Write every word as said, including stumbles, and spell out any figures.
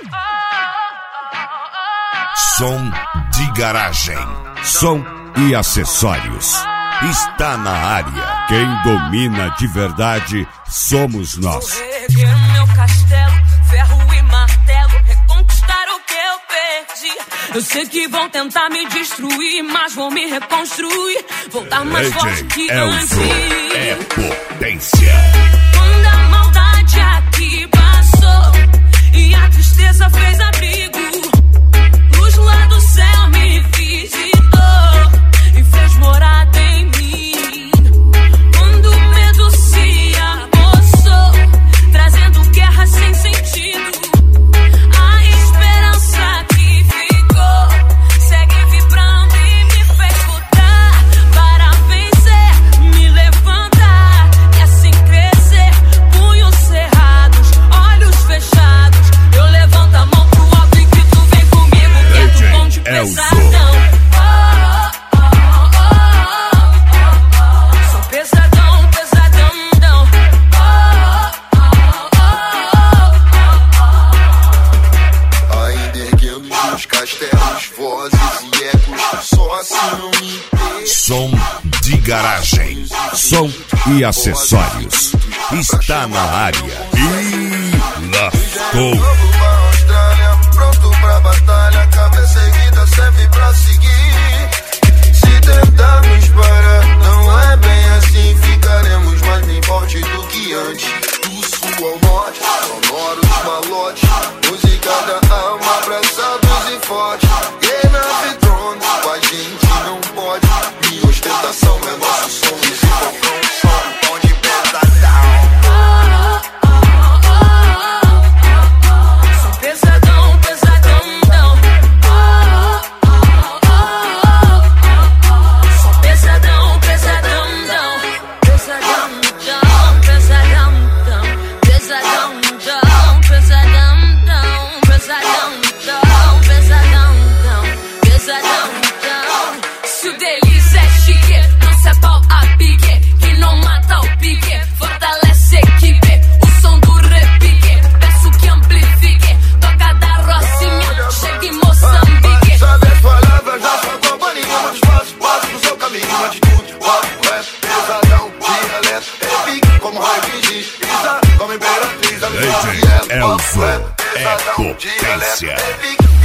Som de garagem, som e acessórios. Está na área. Quem domina de verdade somos nós. Vou reerguer meu castelo, ferro e martelo, reconquistar o que eu perdi. Eu sei que vão tentar me destruir, mas vou me reconstruir, voltar mais D J forte que Elzo antes. é potência. Quando a maldade aqui passou e a tristeza fez abrigo, luz lá do céu me visitou e fez morada em mim. Quando o medo se apossou, trazendo guerra sem sentido, a esperança que ficou segue vibrando e me fez lutar para vencer, me levantar e assim crescer. Punhos cerrados, olhos fechados, eu levanto a mão pro alto e grito: vem comigo, que é do bonde pesadão. Sou pesadão, pesadão. Ainda erguendo os castelos, vozes e ecos, só assim não me impede. Som de garagem, som e acessórios. Está na área. E lascou. Novo pra Austrália, pronto pra batalha, cabeça erguida sempre pra seguir. Se tentarmos parar, não é bem assim, ficaremos mais bem forte do que antes. Do sul ao norte, sonoros malotes, música da alma, abraçados e fortes. Game of Thrones, com a gente não pode. Minha ostentação é nosso som, esse fogão som, pão de pesadão. Sou pesadão, pesadão. Sou pesadão, pesadão. Pesadão, pesadão, pesadão, pesadão, pesadão, pesadão, pesadão. Se o delícia é chique, não se pau a pique, que não mata o pique, fortalece a equipe. O som do repique, peço que amplifique, toca da Rocinha, chega em Moçambique. Sabe as palavras da sua companhia, muitos passos, passos no seu caminho, atitude, rock, rap, pesadão, dialeto, é pique, como Roy diz, Isa, como imperatriz, a D J Elzo é potência.